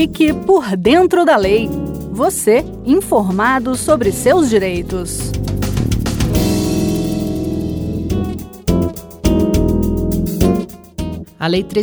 Fique por dentro da lei. Você informado sobre seus direitos. A Lei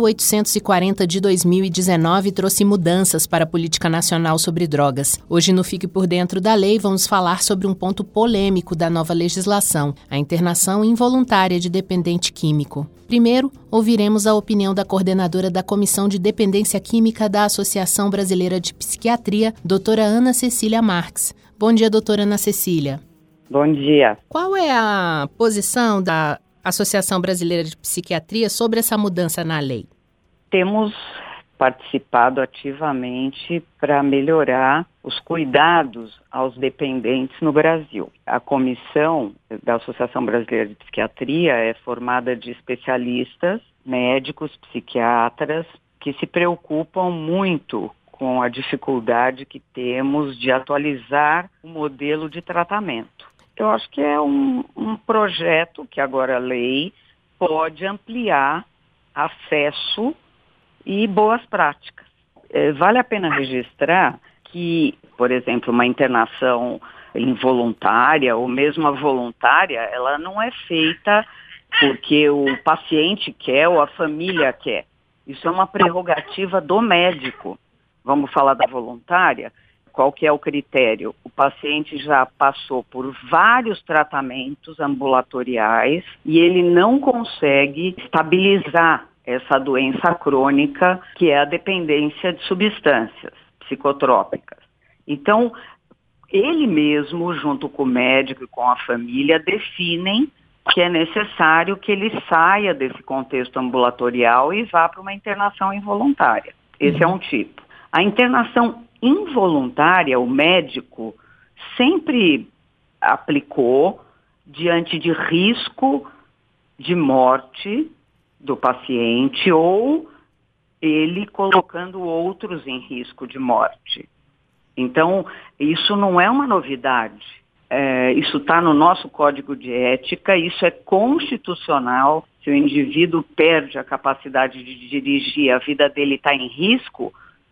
13.840 de 2019 trouxe mudanças para a política nacional sobre drogas. Hoje, no Fique por Dentro da Lei, vamos falar sobre um ponto polêmico da nova legislação, a internação involuntária de dependente químico. Primeiro, ouviremos a opinião da coordenadora da Comissão de Dependência Química da Associação Brasileira de Psiquiatria, doutora Ana Cecília Marques. Bom dia, doutora Ana Cecília. Bom dia. Qual é a posição da Associação Brasileira de Psiquiatria sobre essa mudança na lei? Temos participado ativamente para melhorar os cuidados aos dependentes no Brasil. A comissão da Associação Brasileira de Psiquiatria é formada de especialistas, médicos, psiquiatras, que se preocupam muito com a dificuldade que temos de atualizar o modelo de tratamento. Eu acho que é um projeto que agora a lei pode ampliar acesso e boas práticas. Vale a pena registrar que, por exemplo, uma internação involuntária ou mesmo a voluntária, ela não é feita porque o paciente quer ou a família quer. Isso é uma prerrogativa do médico. Vamos falar da voluntária? Qual que é o critério? O paciente já passou por vários tratamentos ambulatoriais e ele não consegue estabilizar essa doença crônica que é a dependência de substâncias psicotrópicas. Então, ele mesmo, junto com o médico e com a família, definem que é necessário que ele saia desse contexto ambulatorial e vá para uma internação involuntária. Esse é um tipo. A internação involuntária, o médico sempre aplicou diante de risco de morte do paciente ou ele colocando outros em risco de morte. Então, isso não é uma novidade. Isso está no nosso Código de Ética, isso é constitucional. Se o indivíduo perde a capacidade de dirigir, a vida dele está em risco,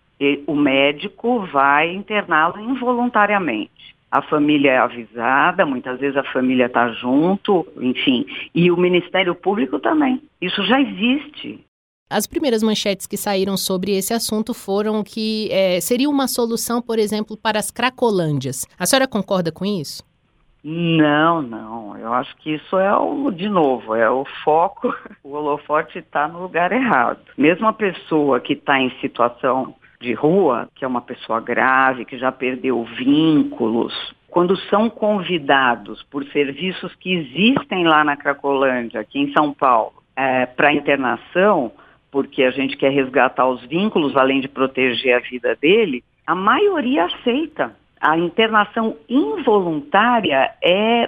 o médico vai interná-lo involuntariamente. A família é avisada, muitas vezes a família está junto, enfim, e o Ministério Público também. Isso já existe. As primeiras manchetes que saíram sobre esse assunto foram que seria uma solução, por exemplo, para as cracolândias. A senhora concorda com isso? Não. Eu acho que isso é o foco, o holofote está no lugar errado. Mesmo a pessoa que está em situação de rua, que é uma pessoa grave, que já perdeu vínculos, quando são convidados por serviços que existem lá na Cracolândia, aqui em São Paulo, para internação, porque a gente quer resgatar os vínculos, além de proteger a vida dele, a maioria aceita. A internação involuntária é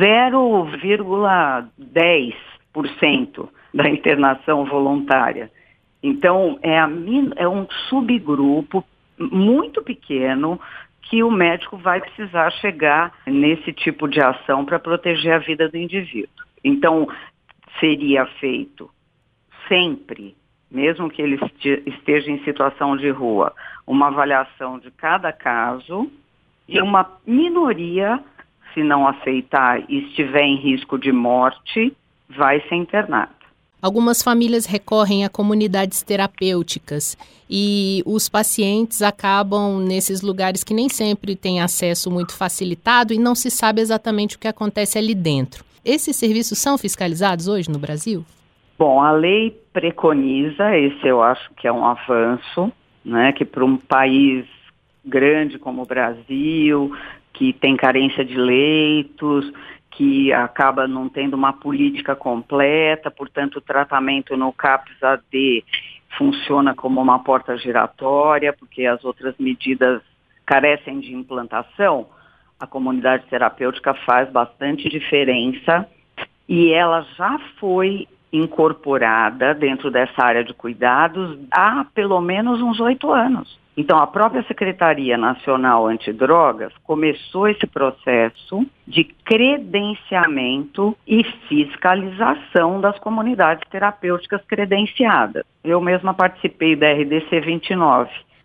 0,10% da internação voluntária. Então, é um subgrupo muito pequeno que o médico vai precisar chegar nesse tipo de ação para proteger a vida do indivíduo. Então, seria feito sempre, mesmo que ele esteja em situação de rua, uma avaliação de cada caso e uma minoria, se não aceitar e estiver em risco de morte, vai ser internada. Algumas famílias recorrem a comunidades terapêuticas e os pacientes acabam nesses lugares que nem sempre têm acesso muito facilitado e não se sabe exatamente o que acontece ali dentro. Esses serviços são fiscalizados hoje no Brasil? Bom, a lei preconiza, esse eu acho que é um avanço, né, que para um país grande como o Brasil, que tem carência de leitos, que acaba não tendo uma política completa, portanto o tratamento no CAPS-AD funciona como uma porta giratória, porque as outras medidas carecem de implantação, a comunidade terapêutica faz bastante diferença e ela já foi incorporada dentro dessa área de cuidados há pelo menos uns 8 anos. Então, a própria Secretaria Nacional Antidrogas começou esse processo de credenciamento e fiscalização das comunidades terapêuticas credenciadas. Eu mesma participei da RDC 29,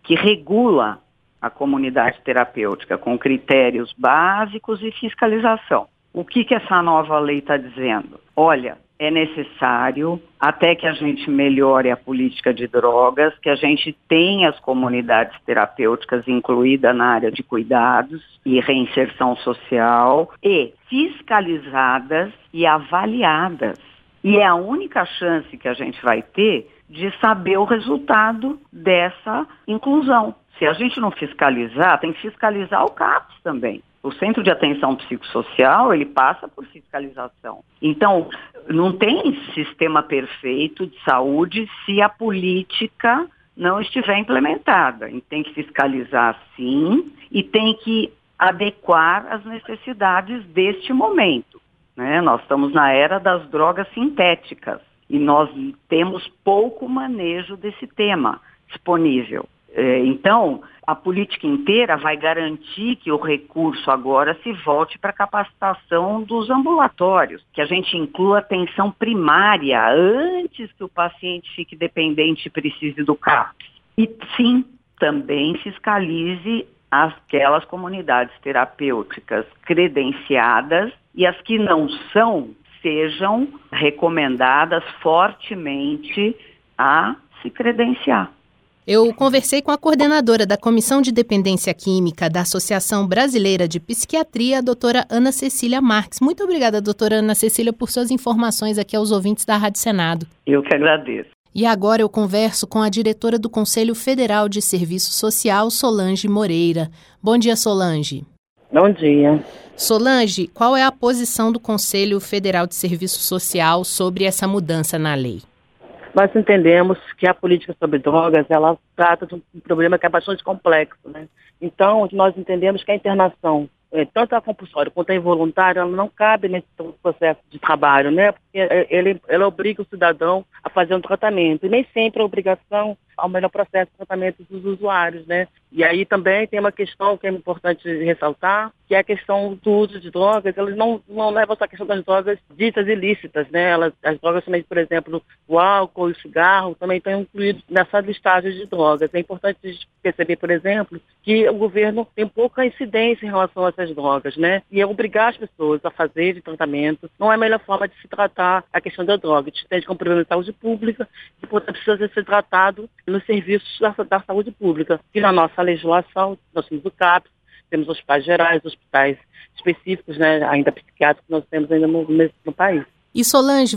que regula a comunidade terapêutica com critérios básicos e fiscalização. O que essa nova lei está dizendo? Olha, é necessário, até que a gente melhore a política de drogas, que a gente tenha as comunidades terapêuticas incluídas na área de cuidados e reinserção social e fiscalizadas e avaliadas. E é a única chance que a gente vai ter de saber o resultado dessa inclusão. Se a gente não fiscalizar, tem que fiscalizar o CAPS também. O Centro de Atenção Psicossocial, ele passa por fiscalização. Então, não tem sistema perfeito de saúde se a política não estiver implementada. E tem que fiscalizar, sim, e tem que adequar as necessidades deste momento, né? Nós estamos na era das drogas sintéticas e nós temos pouco manejo desse tema disponível. Então, a política inteira vai garantir que o recurso agora se volte para a capacitação dos ambulatórios, que a gente inclua atenção primária antes que o paciente fique dependente e precise do CAPS. E sim, também fiscalize aquelas comunidades terapêuticas credenciadas e as que não são, sejam recomendadas fortemente a se credenciar. Eu conversei com a coordenadora da Comissão de Dependência Química da Associação Brasileira de Psiquiatria, a doutora Ana Cecília Marques. Muito obrigada, doutora Ana Cecília, por suas informações aqui aos ouvintes da Rádio Senado. Eu que agradeço. E agora eu converso com a diretora do Conselho Federal de Serviço Social, Solange Moreira. Bom dia, Solange. Bom dia. Solange, qual é a posição do Conselho Federal de Serviço Social sobre essa mudança na lei? Nós entendemos que a política sobre drogas, ela trata de um problema que é bastante complexo, né? Então, nós entendemos que a internação, tanto a compulsória quanto a involuntária, ela não cabe nesse processo de trabalho, né? Porque ela obriga o cidadão a fazer um tratamento, e nem sempre a obrigação ao melhor processo de tratamento dos usuários, né? E aí também tem uma questão que é importante ressaltar, que é a questão do uso de drogas. Elas não levam só a questão das drogas ditas ilícitas, né? As drogas também, por exemplo, o álcool e o cigarro também estão incluídos nessa listagem de drogas. É importante perceber, por exemplo, que o governo tem pouca incidência em relação a essas drogas, né? E obrigar as pessoas a fazerem tratamento não é a melhor forma de se tratar a questão da droga. A gente entende como problema de saúde pública e, portanto, precisa ser tratado nos serviços da saúde pública. E na nossa legislação, nós temos o CAPS, temos hospitais gerais, hospitais específicos, né, ainda psiquiátricos, que nós temos ainda no país. E Solange,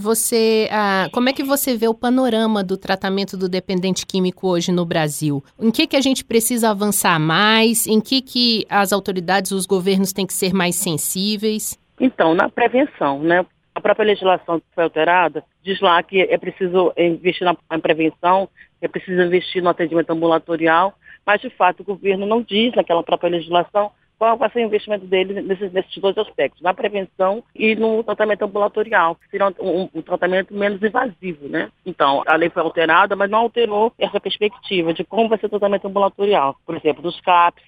como é que você vê o panorama do tratamento do dependente químico hoje no Brasil? Em que a gente precisa avançar mais? Em que as autoridades, os governos têm que ser mais sensíveis? Então, na prevenção, né? A própria legislação que foi alterada diz lá que é preciso investir na prevenção, é preciso investir no atendimento ambulatorial, mas, de fato, o governo não diz naquela própria legislação qual vai ser o investimento dele nesses dois aspectos, na prevenção e no tratamento ambulatorial, que seria um tratamento menos invasivo, né? Então, a lei foi alterada, mas não alterou essa perspectiva de como vai ser o tratamento ambulatorial. Por exemplo, dos CAPS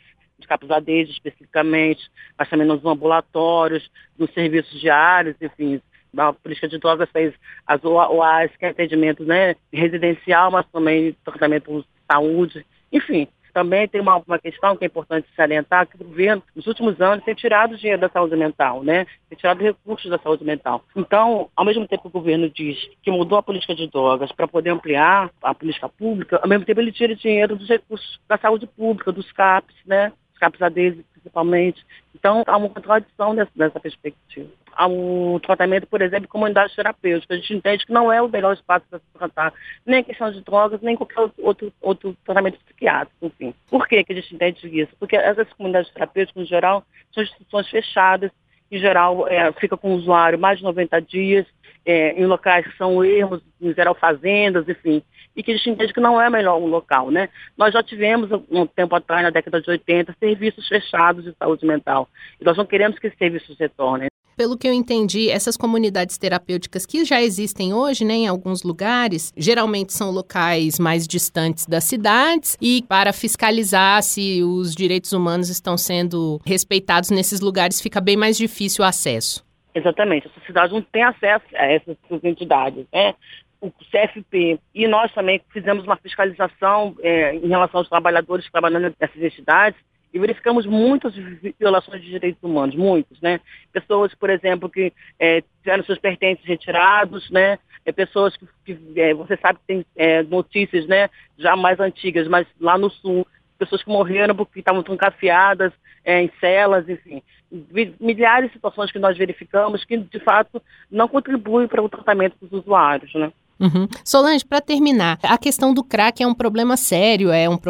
ADs especificamente, mas também nos ambulatórios, nos serviços diários, enfim. A política de drogas fez as OAS, que é atendimento, né, residencial, mas também tratamento de saúde, enfim. Também tem uma questão que é importante salientar, que o governo, nos últimos anos, tem tirado dinheiro da saúde mental, né? Tem tirado recursos da saúde mental. Então, ao mesmo tempo que o governo diz que mudou a política de drogas para poder ampliar a política pública, ao mesmo tempo ele tira dinheiro dos recursos da saúde pública, dos CAPs, né? Os CAPs ADs, principalmente. Então, há uma contradição nessa perspectiva. Há o tratamento, por exemplo, de comunidades terapêuticas. A gente entende que não é o melhor espaço para se tratar nem a questão de drogas, nem qualquer outro tratamento psiquiátrico, enfim. Por que a gente entende isso? Porque essas comunidades terapêuticas, em geral, são instituições fechadas, em geral, fica com o usuário mais de 90 dias, em locais que são ermos, em geral, fazendas, enfim, e que a gente entende que não é melhor um local, né? Nós já tivemos, um tempo atrás, na década de 80, serviços fechados de saúde mental, e nós não queremos que esses serviços retornem. Pelo que eu entendi, essas comunidades terapêuticas que já existem hoje, né, em alguns lugares, geralmente são locais mais distantes das cidades e para fiscalizar se os direitos humanos estão sendo respeitados nesses lugares fica bem mais difícil o acesso. Exatamente. A sociedade não tem acesso a essas entidades, né? o CFP e nós também fizemos uma fiscalização em relação aos trabalhadores trabalhando nessas entidades e verificamos muitas violações de direitos humanos, muitos, né? Pessoas, por exemplo, que tiveram seus pertences retirados, né? Pessoas que você sabe que tem notícias, né, já mais antigas, mas lá no Sul, pessoas que morreram porque estavam trancafiadas em celas, enfim. Milhares de situações que nós verificamos que, de fato, não contribuem para o tratamento dos usuários, né? Uhum. Solange, para terminar, a questão do crack é um problema sério, é um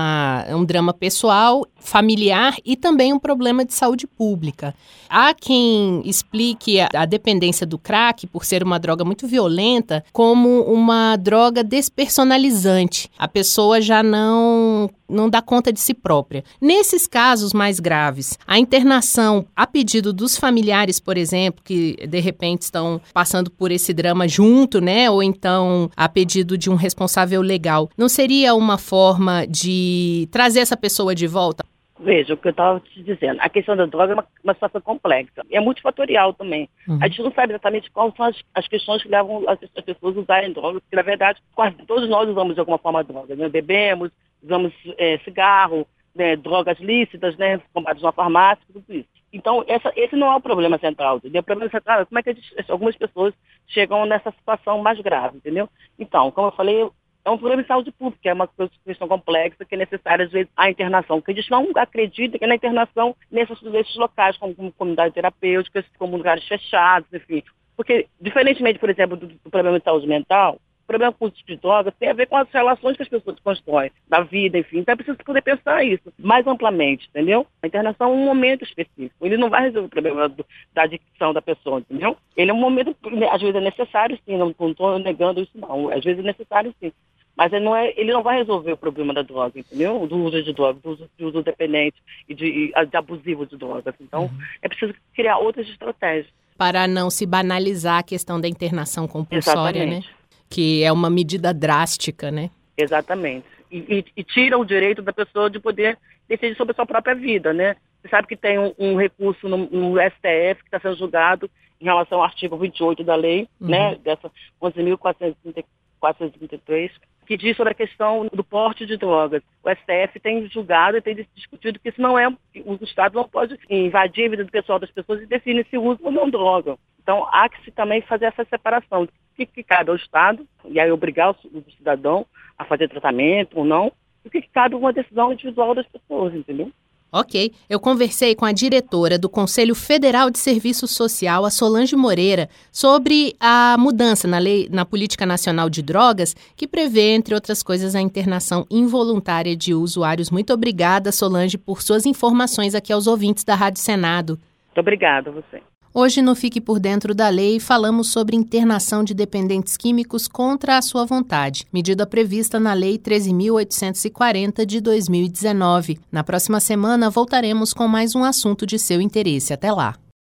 drama pessoal, familiar e também um problema de saúde pública. Há quem explique a dependência do crack, por ser uma droga muito violenta, como uma droga despersonalizante. A pessoa já não dá conta de si própria. Nesses casos mais graves, a internação a pedido dos familiares, por exemplo, que de repente estão passando por esse drama junto, né, ou então a pedido de um responsável legal, não seria uma forma de trazer essa pessoa de volta? Veja, o que eu estava te dizendo, a questão da droga é uma situação complexa, é multifatorial também. A gente não sabe exatamente quais são as questões que levam as pessoas a usarem drogas, porque na verdade quase todos nós usamos de alguma forma droga, né? Bebemos, usamos cigarro, né? Drogas lícitas, né? Compradas na farmácia, tudo isso. Então, esse não é o problema central, entendeu? O problema central é como é que algumas pessoas chegam nessa situação mais grave, entendeu? Então, como eu falei, é um problema de saúde pública, é uma questão complexa que é necessária, às vezes, a internação. Porque a gente não acredita que na internação nesses locais, como comunidades terapêuticas, como lugares fechados, enfim. Porque, diferentemente, por exemplo, do problema de saúde mental, o problema com o uso de drogas tem a ver com as relações que as pessoas constroem, da vida, enfim. Então é preciso poder pensar isso mais amplamente, entendeu? A internação é um momento específico. Ele não vai resolver o problema da adicção da pessoa, entendeu? Ele é um momento, às vezes é necessário, sim, não estou negando isso, não. Às vezes é necessário, sim. Mas ele não vai resolver o problema da droga, entendeu? Do uso de drogas, do uso dependente e de abusivo de drogas. Então, é preciso criar outras estratégias. Para não se banalizar a questão da internação compulsória, exatamente, né? Que é uma medida drástica, né? Exatamente. E tira o direito da pessoa de poder decidir sobre a sua própria vida, né? Você sabe que tem um recurso no STF que está sendo julgado em relação ao artigo 28 da lei, né? Dessa 11.433, que diz sobre a questão do porte de drogas. O STF tem julgado e tem discutido que isso não é, o Estado não pode invadir a vida do pessoal das pessoas e definir se usa ou não droga. Então, há que se também fazer essa separação. O que cabe ao Estado, e aí obrigar o cidadão a fazer tratamento ou não, e o que cabe uma decisão individual das pessoas, entendeu? Ok, eu conversei com a diretora do Conselho Federal de Serviço Social, a Solange Moreira, sobre a mudança na Política Nacional de Drogas, que prevê, entre outras coisas, a internação involuntária de usuários. Muito obrigada, Solange, por suas informações aqui aos ouvintes da Rádio Senado. Muito obrigada a você. Hoje no Fique por Dentro da Lei falamos sobre internação de dependentes químicos contra a sua vontade, medida prevista na Lei 13.840 de 2019. Na próxima semana voltaremos com mais um assunto de seu interesse. Até lá.